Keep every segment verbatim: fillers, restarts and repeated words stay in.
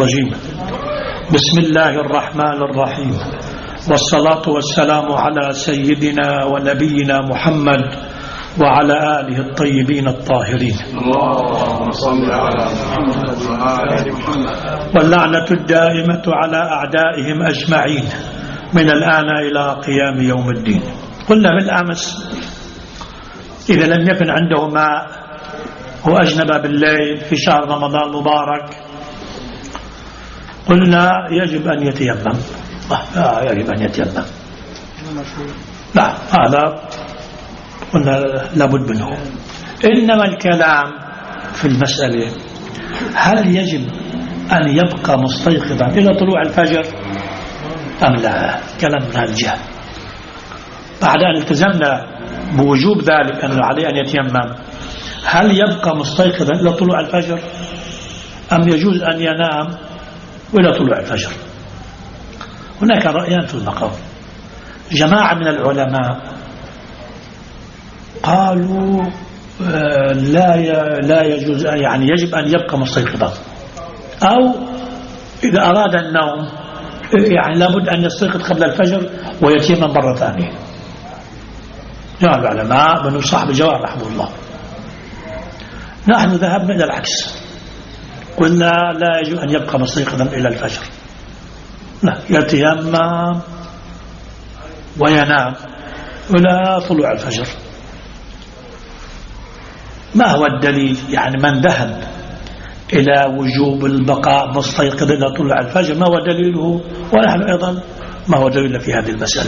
الرجيم. بسم الله الرحمن الرحيم، والصلاة والسلام على سيدنا ونبينا محمد وعلى آله الطيبين الطاهرين، اللهم صل على محمد وعلى آل محمد، واللعنة الدائمة على أعدائهم أجمعين من الآن إلى قيام يوم الدين. قلنا بالأمس إذا لم يكن عنده ماء وأجنب بالليل في شهر رمضان المبارك قلنا يجب أن يتيمم. آه يجب أن يتيمم. لا هذا قلنا لابد منه. إنما الكلام في المسألة هل يجب أن يبقى مستيقظا إلى طلوع الفجر أم لا؟ كلام من الجهة بعد أن التزمنا بوجوب ذلك أنه عليه أن يتيمم، هل يبقى مستيقظا إلى طلوع الفجر أم يجوز أن ينام إلى طلوع الفجر؟ هناك رأيان في المقام. جماعة من العلماء قالوا لا لا يجوز، يعني يجب أن يبقى مستيقظا، أو إذا أراد النوم يعني لابد أن يستيقظ قبل الفجر ويتيمم مرة ثانية. جاء العلماء بنو صاحب الجواب رحمه الله. نحن ذهبنا إلى العكس، قلنا لا يجب أن يبقى مستيقظا إلى الفجر، لا، يتيمم وينام إلى طلوع الفجر. ما هو الدليل؟ يعني من ذهب إلى وجوب البقاء مستيقظ إلى طلوع الفجر ما هو دليله؟ ونحن أيضا ما هو دليل في هذه المسألة؟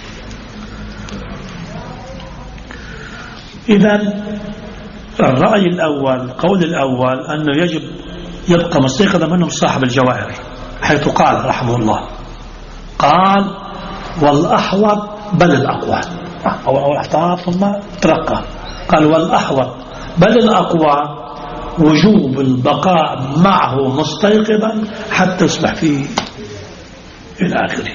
إذن الرأي الأول، القول الأول أنه يجب يبقى مستيقظا منهم صاحب الجواهر، حيث قال رحمه الله، قال والأحوط بل الأقوى، أو احتاط ثم ترقى، قال والأحوط بل الأقوى وجوب البقاء معه مستيقظا حتى يصبح فيه إلى آخره.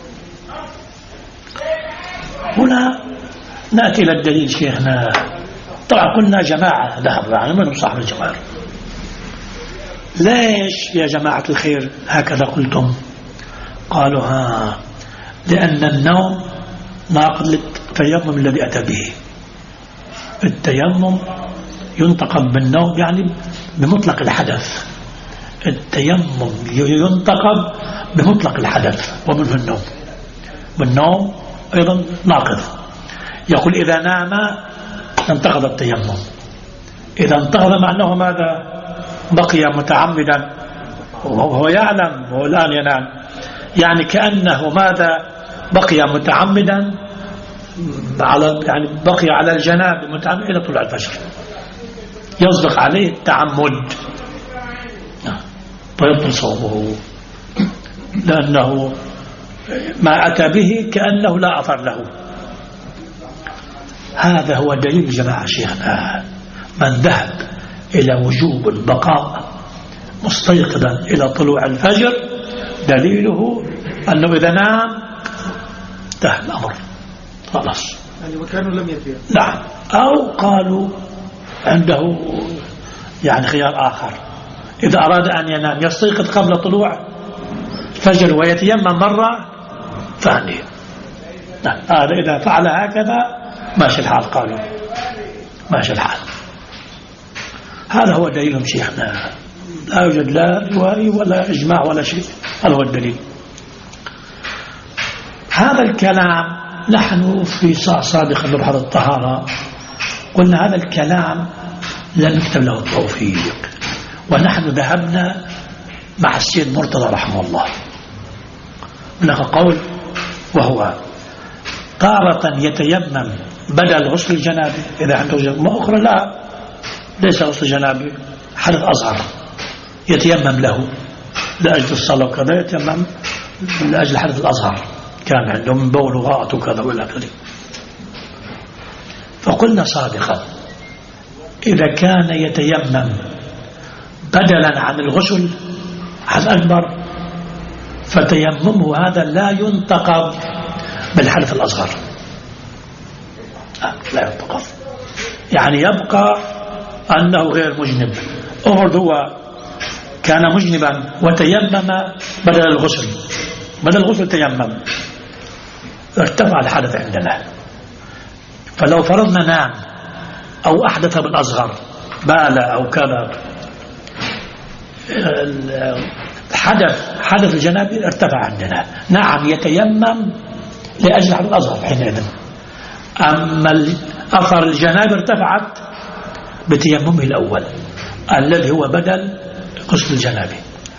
هنا نأتي إلى الدليل شيخنا. طبعا قلنا جماعة ذهب عنه منهم صاحب الجوهر. ليش يا جماعة الخير هكذا قلتم؟ قالوا ها لأن النوم ناقض للتيمم الذي أتى به. التيمم ينتقد بالنوم يعني بمطلق الحدث، التيمم ينتقد بمطلق الحدث ومنه النوم، والنوم أيضا ناقض. يقول إذا نام انتقض التيمم، إذا انتقض معناه ماذا؟ بقي متعمدا وهو يعلم وهو الآن ينام، يعني كأنه ماذا؟ بقي متعمدا على يعني بقي على الجناب متعمد إلى طلوع الفجر، يصدق عليه التعمد فيبطل صومه، لأنه ما أتى به كأنه لا أثر له. هذا هو دليل جماعة شيخنا. من ذهب إلى وجوب البقاء مستيقظا إلى طلوع الفجر دليله أنه إذا نام انتهى الأمر خلاص، يعني وكانوا لم يتيمم. نعم. أو قالوا عنده يعني خيار آخر، إذا أراد أن ينام يستيقظ قبل طلوع الفجر ويتيمم مرة ثانية. نعم. هذا إذا فعل هكذا ماشي الحال، قالوا ماشي الحال. هذا هو دليلهم شيخنا، لا يوجد لا رواية ولا إجماع ولا شيء، هذا هو الدليل. هذا الكلام نحن في صادق مبحث الطهارة قلنا هذا الكلام لم يكتب له التوفيق، ونحن ذهبنا مع السيد مرتضى رحمه الله. هناك قول وهو تارة يتيمم بدل غسل الجنابة إذا عنده جنابة أخرى، لا ليس غسل الجنابة، حدث أصغر يتيمم له لأجل الصلاة وكذا، يتيمم لأجل الحدث الأصغر كان عنده من بول وغائط وكذا ولا كذا. فقلنا صادقا إذا كان يتيمم بدلا عن الغسل حدث أكبر فتيممه هذا لا ينتقض بالحدث الأصغر، لا ينتقض، يعني يبقى أنه غير مجنب. أمر هو كان مجنبا وتيمم بدل الغسل، بدل الغسل تيمم، ارتفع الحدث عندنا. فلو فرضنا نام أو أحدث بالأصغر، بال أو كان حدث حدث الجنابة ارتفع عندنا، نعم يتيمم لأجل حدث الأصغر حينئذ. أما أثر الجنابة ارتفعت بتيممه الأول الذي هو بدل غسل الجنابة.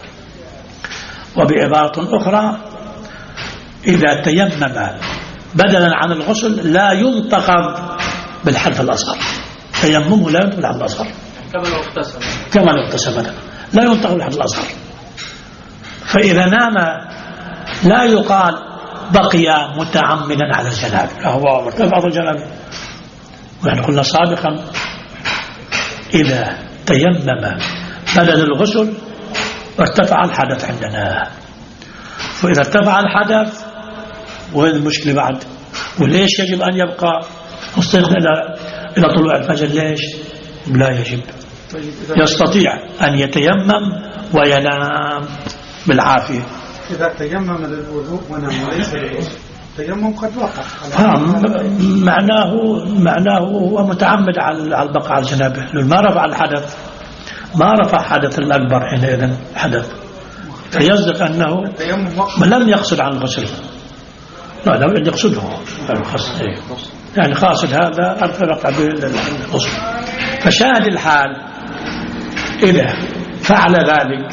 وبعبارة أخرى إذا تيمم بدلا عن الغسل لا ينتقض بالحدث الأصغر، تيممه لا ينتقض بالحدث الأصغر كما لو اغتسل، كما لو اغتسل لا ينتقض بالحدث الأصغر. فإذا نام لا يقال بقي متعمدا على الجنابة، هو مرتفع الجنابة. ونحن قلنا سابقا إذا تيمم بدل الغسل ارتفع الحدث عندنا. فإذا ارتفع الحدث وين المشكلة بعد؟ وليش يجب أن يبقى مستيقظ إلى إلى طلوع الفجر؟ ليش لا يجب؟ يستطيع أن يتيمم وينام بالعافية. إذا تيمم للوضوء ونام وليس للغسل التيمم قد وقع. معناه معناه هو متعمد على البقاء على الجنابه، ما رفع الحدث، ما رفع حدث الأكبر حينئذ حدث، فيصدق أنه لم يقصد عن الغسل. لا لم يقصده يعني قاصد هذا أرفق به الغسل. فشاهد الحال إذا فعل ذلك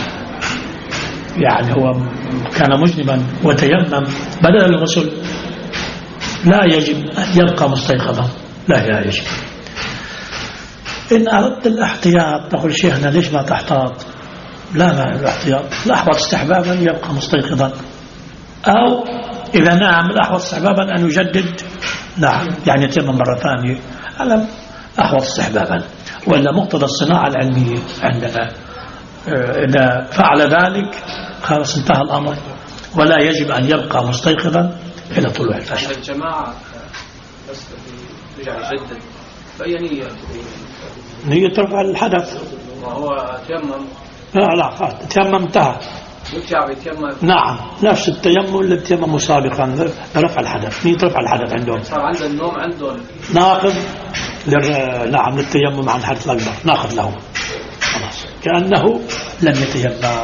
يعني هو كان مجنبا وتيمم بدل الغسل لا يجب أن يبقى مستيقظا، لا لا يجب. إن أردت الاحتياط تقول شيخنا ليش ما تحتاط؟ لا ما الاحتياط الأحوط استحبابا يبقى مستيقظا، أو إذا نام الأحوط استحبابا أن يجدد، نعم يعني يتيمم مرة ثانية، على أحوط استحبابا. وإلا مقتضى الصناعة العلمية عندنا إذا فعل ذلك خلاص انتهى الأمر، ولا يجب أن يبقى مستيقظا إلى طلوع الفجر. الجماعة بس يرجع يجدد فأي نية؟ نية رفع الحدث. وهو تيمم؟ لا لا تيمم انتهى. يرجع يتيمم؟ نعم نفس التيمم اللي تيمموا سابقا برفع الحدث، نية رفع الحدث عندهم. صار عند النوم عندهم ناقض لل... نعم للتيمم عن الحدث الأكبر، ناقض له خلاص كأنه لم يتيمم.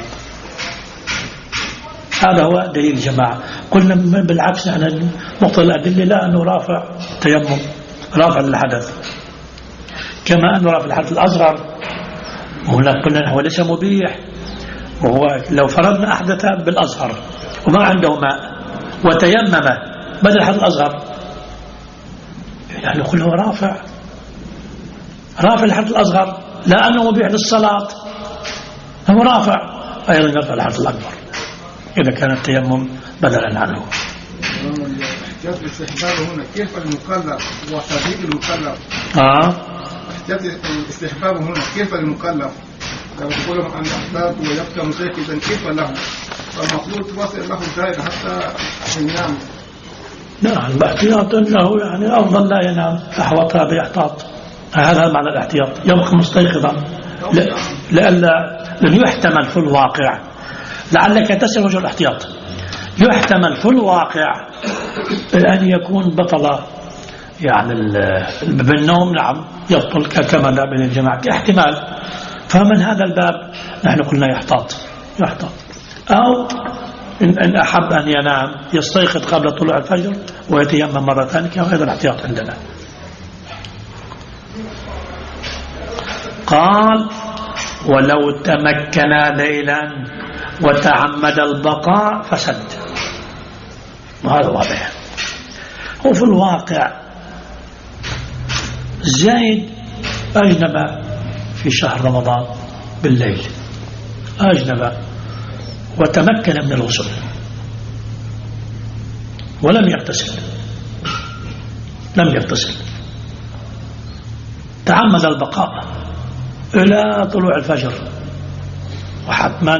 هذا هو دليل الجماعة. قلنا بالعكس أنا مقتضى الأدلة لا أنه رافع تيمم، رافع للحدث، كما أنه رافع الحدث الأصغر. وهنا قلنا هو ليس مبيح، وهو لو فرضنا أحدث بالأصغر وما عنده ماء وتيمم بدل الحدث الأصغر يعني نقول هو رافع رافع الحدث الأصغر، لا أنه مبيح للصلاة، هو رافع أيضا يرفع الحدث الأكبر إذا كان التيمم بدلا عنه. احتياط الاستحباب هنا كيف المكلف وتغيير المكلف؟ آه احتياط الاستحباب هنا كيف المكلف؟ لو تقول عن الأحباب ويبقى مستيقظا كيف له؟ فالمفروض توصل له الزائد حتى ينام. نعم الاحتياط أنه يعني أفضل لا ينام، أحوط هذا يحتاط، هذا معنى الاحتياط، يبقى مستيقظا لألا لن يحتمل في الواقع. لعلك تسأل وجه الاحتياط، يحتمل في الواقع أن يكون بطل يعني بالنوم، نعم يبطل كما لا بين الجماعة احتمال. فمن هذا الباب نحن قلنا يحتاط يحتاط أو إن أحب أن ينام يستيقظ قبل طلوع الفجر ويتيمم مرة ثانية، وهذا الاحتياط عندنا. قال ولو تمكن ليلا وتعمد البقاء فسد. وهذا واضح. وفي الواقع زيد أجنب في شهر رمضان بالليل، أجنب وتمكن من الغسل ولم يغتسل، لم يغتسل، تعمد البقاء إلى طلوع الفجر، وحتما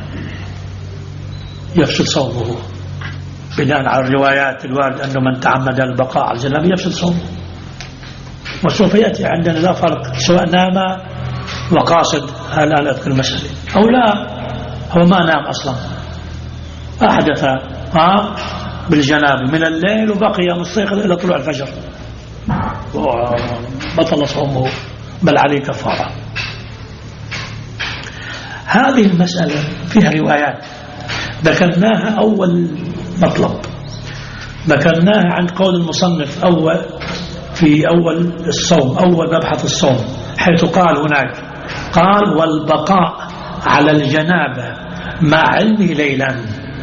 يفسد صومه بناء على الروايات الوارد أنه من تعمد البقاء على الجنابة يفسد صومه. وسوف يأتي عندنا لا فرق سواء نام وقاصد الآن أذكر المسألة، أو لا هو ما نام أصلا، أحدث ها بالجناب من الليل وبقي مستيقظ إلى طلوع الفجر بطل صومه بل عليه كفارة. هذه المسألة فيها روايات ذكرناها أول مطلب، ذكرناها عند قول المصنف أول في أول الصوم، أول مبحث الصوم، حيث قال هناك قال والبقاء على الجنابة مع علمه ليلا.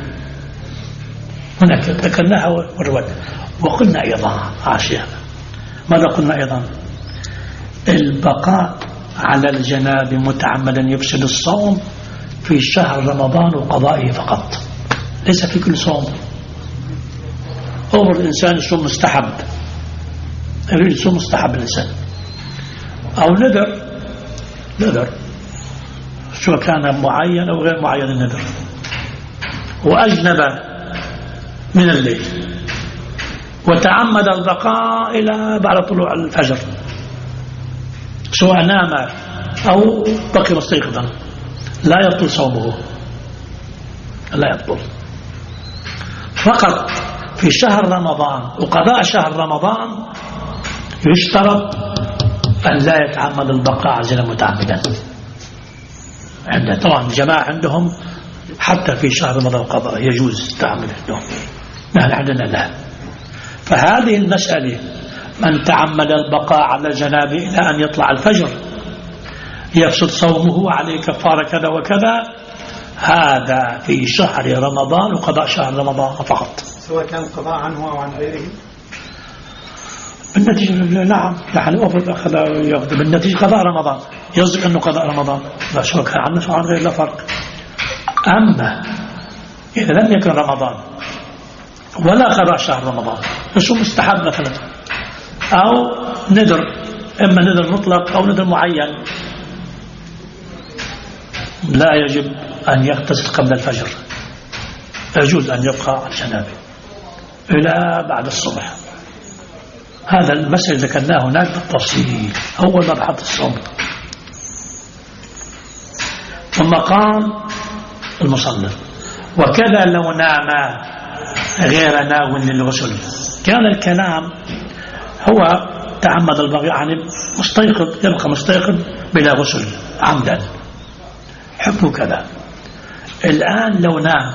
هناك ذكرناها والروايات. وقلنا أيضا عاشية، ماذا قلنا أيضا؟ البقاء على الجنابة متعمدا يفسد الصوم في شهر رمضان وقضائه فقط، ليس في كل صوم. أمر الإنسان يصوم مستحب، يريد يصوم مستحب الإنسان، أو نذر نذر سواء كان معين أو غير معين النذر، وأجنب من الليل وتعمد البقاء إلى بعد طلوع الفجر، سواء نام أو بقي مستيقظا، لا يبطل صومه، لا يبطل. فقط في شهر رمضان وقضاء شهر رمضان يشترط أن لا يتعمد البقاء عزلا متعمدا. عند طبعا الجماعة عندهم حتى في شهر رمضان وقضاء يجوز التعمد عندهم، نحن عندنا لا. فهذه المسألة من تعمد البقاء على الجنابة إلى أن يطلع الفجر يفسد صومه عليه كفارة كذا وكذا، هذا في شهر رمضان وقضاء شهر رمضان فقط، سواء كان القضاء عنه أو عن غيره. بالنتيجة نعم، يعني أفرض أخذ يأخذ بالنتيجة قضاء رمضان، يصدق أنه قضاء رمضان، لا سواء كان عنه أو عن غيره لا فرق. أما إذا لم يكن رمضان ولا قضاء شهر رمضان، يصوم مستحب مثلا، أو نذر، إما نذر مطلق أو نذر معين، لا يجب أن يغتسل قبل الفجر، يجوز أن يبقى على الجنابة إلى بعد الصبح. هذا المسألة ذكرناه هناك بالتفصيل أول مبحث الصوم. ثم قال المصنف وكذا لو نام غير ناو للغسل. كان الكلام هو تعمد البقاء، يعني مستيقظ يبقى مستيقظ بلا غسل عمدا، حكمه كذا. الآن لو نام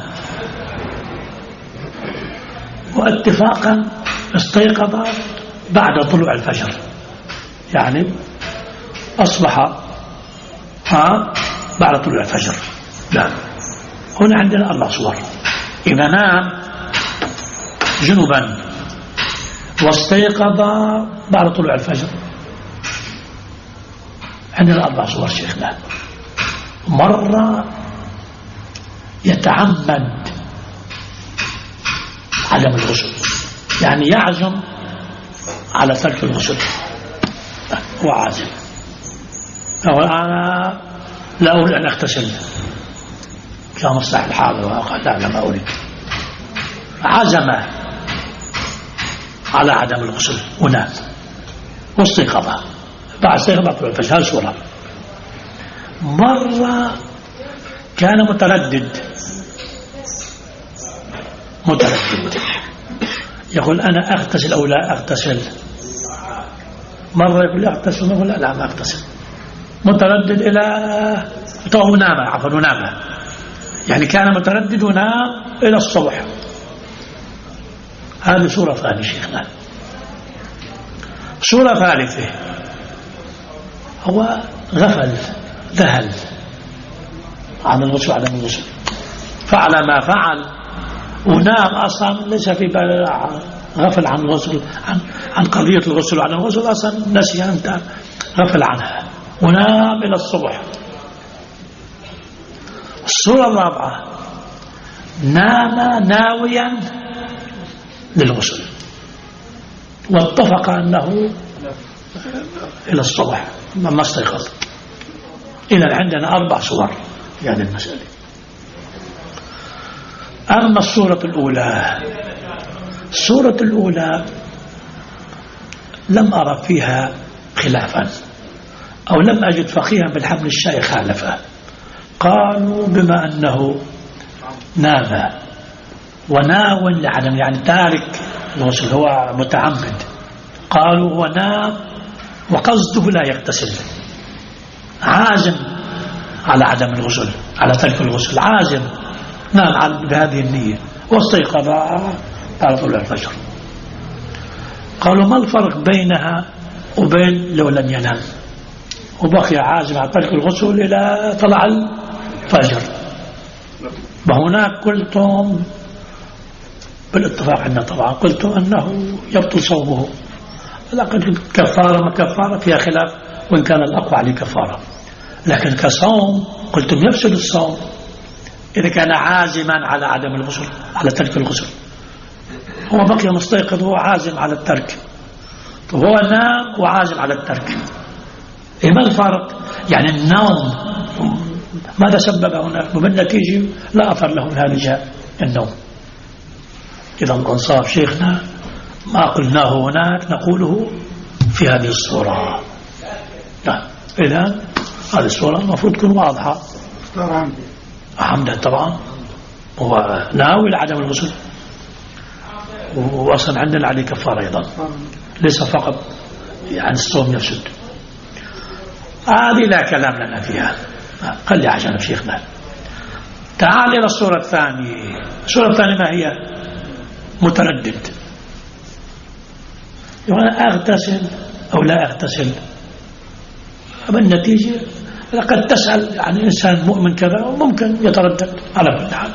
واتفاقا استيقظ بعد طلوع الفجر، يعني أصبح ها بعد طلوع الفجر، لا، هنا عندنا أربع صور. إذا نام جنوبا واستيقظ بعد طلوع الفجر، عندنا أربع صور شيخنا. مرة يتعمد عدم الغسل، يعني يعزم على ترك الغسل، هو عازم، أو أنا لا أريد أن أغتسل كمصلح الحاضر، وقال لا لا ما أريد، عزم على عدم الغسل ونام واستيقظ بعد استيقظ طلوع الفجر، هذه صورة. مرة كان متردد متردد يقول أنا أغتسل أو لا أغتسل، مرة يقول أغتسل، مرة يقول لا لا ما أغتسل، متردد إلى تو نام، عفوا نام، يعني كان متردد ونام إلى الصبح. هذه صورة ثانية شيخنا. صورة ثالثة هو غفل ذهل عن الغسل وعدم الغسل، فعل ما فعل ونام، أصلا ليس في بال، غفل عن الغسل، عن عن قضية الغسل وعدم الغسل، أصلا نسي، أنت غفل عنها ونام إلى الصبح. الصورة الرابعة نام ناويا للغسل واتفق أنه إلى الصبح ما استيقظ. إذا عندنا أربع صور في هذه المسألة. أما الصورة الأولى، الصورة الأولى لم أرى فيها خلافا، أو لم أجد فقيها بالحمل الشاي خالفه. قالوا بما أنه نام وناول لعدم يعني تارك الغسل هو متعمد، قالوا هو نام وقصده لا يغتسل، عازم على عدم الغسل، على ترك الغسل، عازم نام بهذه النية واستيقظ على طلوع الفجر. قالوا ما الفرق بينها وبين لو لم ينام وبقي عازم على ترك الغسل إلى طلع الفجر؟ وهناك قلتم بالاتفاق عندنا طبعا قلتم أنه يبطل صومه، لكن كفارة ما كفارة فيها خلاف، وإن كان الأقوى عليه كفارة، لكن كصوم قلتم يفسد الصوم إذا كان عازما على عدم الغسل، على ترك الغسل. هو بقي مستيقظ وهو عازم على الترك، هو نام وعازم على الترك، إيه ما الفرق؟ يعني النوم ماذا سبب هناك؟ وبالنتيجة لا أثر له من هذا النوم. إذا الأنصاف شيخنا ما قلناه هناك نقوله في هذه الصورة. لا إذا هذه الصورة المفروض تكون واضحة. حمدا طبعا هو ناوي لعدم الغسل، وأصلا عندنا عليه كفارة أيضا، ليس فقط يعني الصوم يفسد. هذه لا كلام لنا فيها، خلي عشان شيخنا. تعال إلى الصورة الثانية. الصورة الثانية ما هي؟ متردد، يعني أغتسل أو لا أغتسل. بالنتيجة لقد تسأل عن إنسان مؤمن كذا وممكن يتردد على كل حال.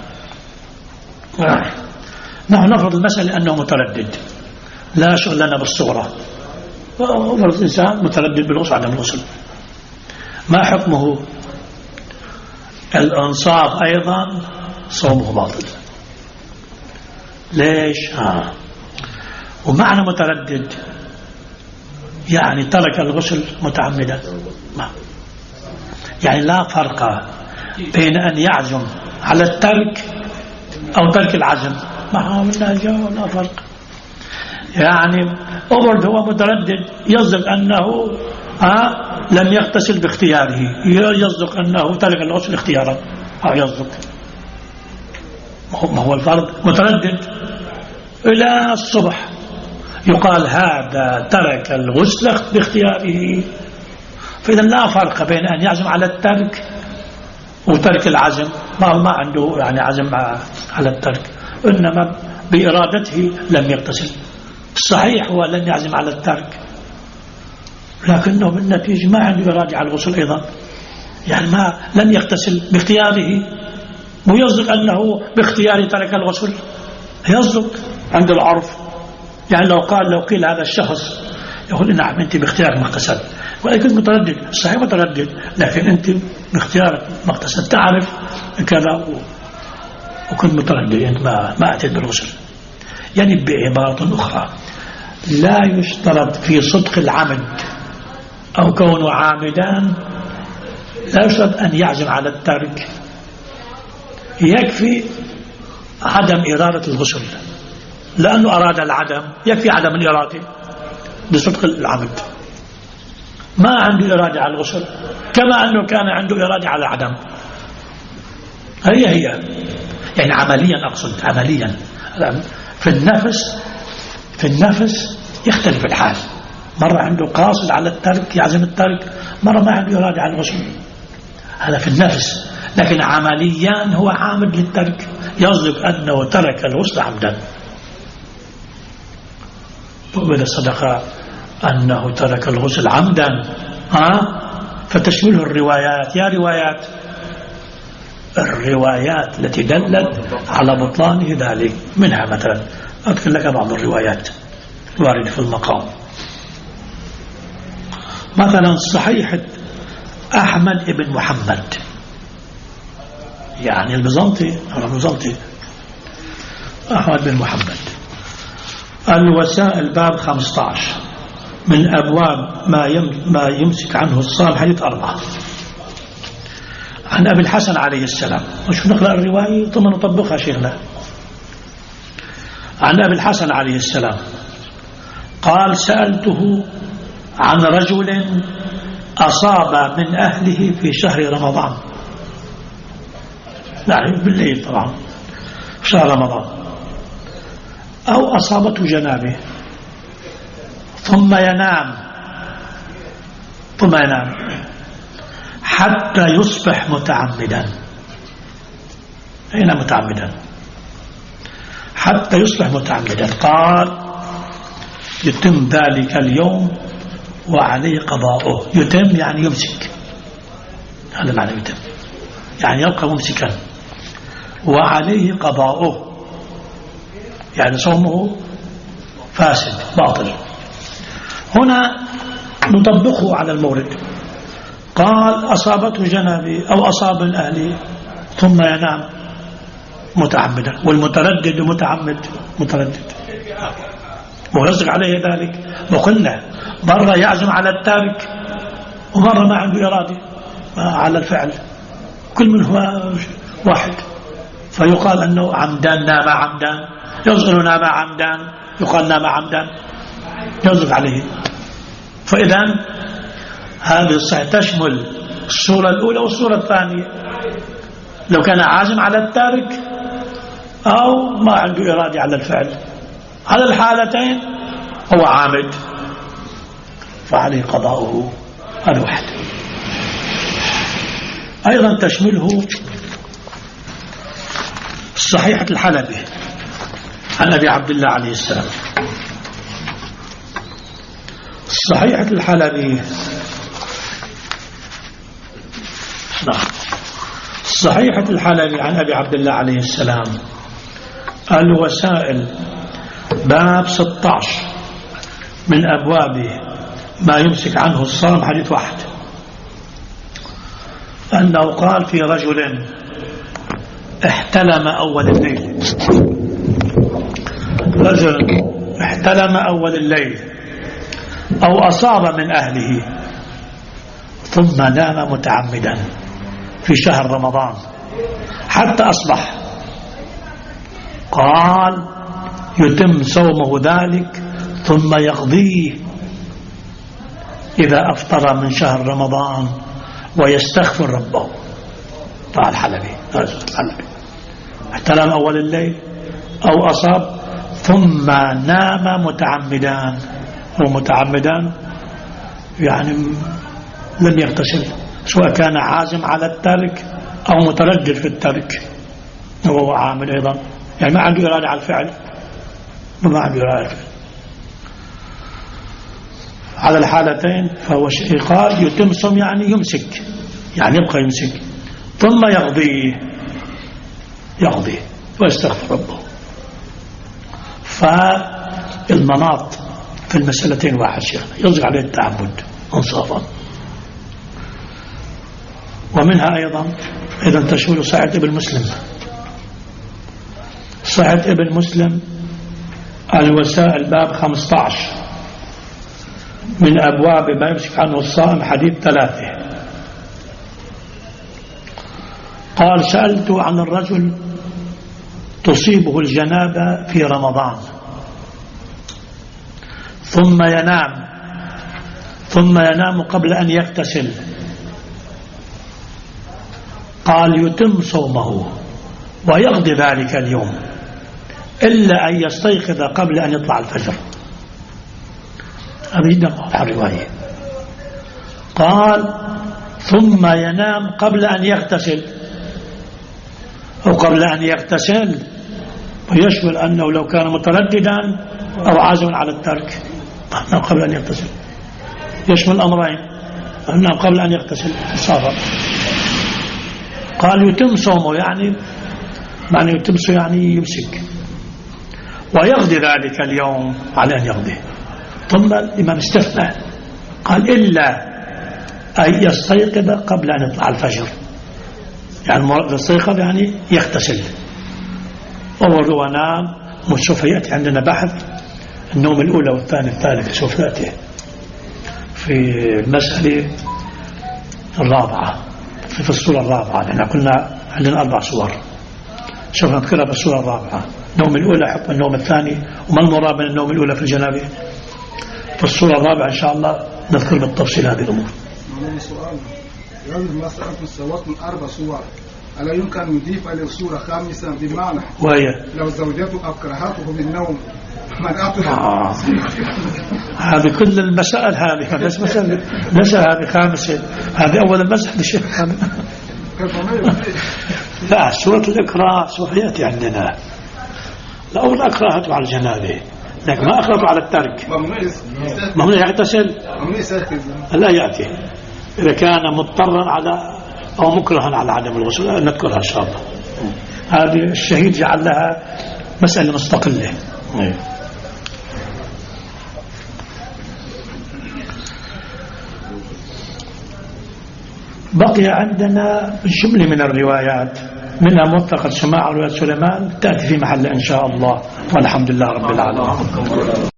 نحن نفرض المسألة أنه متردد، لا شغل لنا بالصورة، وفرض الإنسان متردد بالغسل عدم الغسل. ما حكمه؟ الأنصاف أيضا صومه باطل. ليش؟ آه. ومعنى متردد يعني ترك الغسل متعمدا، ما. يعني لا فرق بين أن يعزم على الترك أو ترك العزم، ما لا فرق. يعني أبرد هو متردد يصدق أنه آه لم يغتسل باختياره، يصدق أنه ترك الغسل اختيارا، أو يصدق ما هو الفرق. متردد إلى الصبح يقال هذا ترك الغسل باختياره. فإذا لا فرق بين أن يعزم على الترك وترك العزم، ما ما عنده يعني عزم على الترك، إنما بإرادته لم يغتسل. الصحيح هو لم يعزم على الترك، لكنه بالنتيجة ما عنده إرادة على الغسل أيضا، يعني ما لم يغتسل باختياره، ويصدق أنه باختياره ترك الغسل، يصدق عند العرف. يعني لو قال لو قيل هذا الشخص يقول نعم أنت باختيارك ما اغتسلت، ولكن متردد، صحيح متردد، لكن أنت باختيارك ما اغتسلت، تعرف كذا وكنت متردد، أنت ما ما أتيت بالغسل. يعني بعبارة أخرى لا يشترط في صدق العمد أو كونه عامدان، لا يشترط أن يعزم على الترك، يكفي عدم إرادة الغسل، لأنه أراد العدم يكفي عدم الإرادة بصدق العمد. ما عنده إرادة على الغسل كما أنه كان عنده إرادة على العدم. هي هي يعني عمليا، أقصد عمليا في النفس، في النفس يختلف الحال، مرة عنده قاصد على الترك يعزم الترك، مرة ما عنده إرادة على الغسل، هذا في النفس. لكن عمليا هو عامد للترك، يصدق أنه ترك الغسل عمدا. وإذا صدق أنه ترك الغسل عمدا ها فتشمله الروايات. يا روايات الروايات التي دلت على بطلانه ذلك، منها مثلا أذكر لك بعض الروايات الواردة في المقام. مثلا صحيح أحمد بن محمد، يعني البيزنطي أو البيزنطي أحمد بن محمد، الوسائل باب خمسة عشر من أبواب ما ما يمسك عنه الصائم، حديث أربعة عن أبي الحسن عليه السلام. وشو نقرأ الرواية ثم نطبقها شيخنا. عن أبي الحسن عليه السلام قال: سألته عن رجل أصاب من أهله في شهر رمضان، يعني بالليل طبعا في شهر رمضان، أو أصابته جنابه ثم ينام ثم ينام حتى يصبح متعمدا. أين متعمدا؟ حتى يصبح متعمدا. قال يتم ذلك اليوم وعليه قضاؤه. يتم يعني يمسك، هذا معنى يتم، يعني يبقى ممسكا، وعليه قضاؤه يعني صومه فاسد باطل. هنا نطبقه على المورد. قال أصابته جنابي أو أصاب من أهله ثم ينام متعمدا، والمتردد متعمد متردد ويصدق عليه ذلك. وقلنا مرة يعزم على التارك ومرة ما عنده إرادة على الفعل، كل من هو واحد، فيقال أنه عمدان نام عمدان، يصغر نام عمدان، يقال نام عمدان يصدق عليه. فإذا هذه الصحة تشمل الصورة الأولى والصورة الثانية، لو كان عازم على التارك أو ما عنده إرادة على الفعل، على الحالتين هو عامد فعليه قضاؤه الواحد. أيضا تشمله صحيحة الحلبي عن أبي عبد الله عليه السلام. صحيحة الحلبي نعم صحيحة الحلبي عن أبي عبد الله عليه السلام الوسائل باب ستة عشر من أبوابه ما يمسك عنه الصائم، حديث واحد، أنه قال في رجل احتلم أول الليل، رجل احتلم أول الليل أو أصاب من أهله ثم نام متعمدا في شهر رمضان حتى أصبح، قال يتم صومه ذلك ثم يقضيه إذا أفطر من شهر رمضان ويستغفر ربه. طبعا الحلبي احتلم أول الليل أو أصاب ثم نام متعمدان، ومتعمدان يعني لم يغتسل، سواء كان عازم على الترك أو متردد في الترك، وهو عامل أيضا، يعني ما عنده إرادة على الفعل، ما عنده إرادة على الفعل. على الحالتين فهو شيء قال يتم صوم يعني يمسك، يعني يبقى يمسك ثم يقضيه يقضيه ويستغفر ربه. فالمناط في المسألتين واحد شيء، يصدق عليه التعبد انصافا. ومنها أيضا إذا تشمل صحيح ابن مسلم، صحيح ابن مسلم الوسائل باب خمسة عشر من أبواب ما يمسك عنه الصائم، حديث ثلاثة. قال سألت عن الرجل تصيبه الجنابة في رمضان ثم ينام ثم ينام قبل أن يغتسل، قال يتم صومه ويقضي ذلك اليوم إلا أن يستيقظ قبل أن يطلع الفجر. أبي واضحة الرواية. قال ثم ينام قبل أن يغتسل، أو قبل أن يغتسل، ويشمل أنه لو كان مترددا أو عازما على الترك قبل أن يغتسل، يشمل أمرين، أنه قبل أن يغتسل الصافر. قال يتم صومه يعني معنى يتم صومه يعني يمسك ويقضي ذلك اليوم على أن يقضيه. ثم الإمام استثنى قال إلا أن يستيقظ قبل أن يطلع الفجر، يعني يستيقظ يعني يغتسل. أول ونام سوف يأتي عندنا بحث النوم الأولى والثاني الثالث، سوف يأتي في المسألة الرابعة في الصورة الرابعة، لأن كنا عندنا أربع صور، سوف نذكرها في الصورة الرابعة. النوم الأولى حكم النوم الثاني، وما المراد من النوم الأولى في الجنابة. في الصورة الرابعة إن شاء الله نذكر بالتفصيل هذه الأمور. مولانا سؤال يعني مثلا أنتم سويتم أربع صور ألا يمكن أن يضيف إلى صورة خامسة بمعنى وهي لو زوجته أكرهته بالنوم منعته آه. هذه كل المسائل هذه ليس مسألة ليس هذه خامسة، هذه أول المسألة شيء لا سورة الإكراه سوف يأتي عندنا. الأول أكرهته على الجنابة لكن ما أكرهته على الترك. ممنوع يغتسل لا يأتي إذا كان مضطرا على أو مكرها على عدم الغسل نذكرها إن شاء الله. هذه الشهيد جعل لها مسألة مستقلة. بقي عندنا جملة من الروايات منها موثقة سماع رواية سليمان تأتي في محل إن شاء الله، والحمد لله رب العالمين.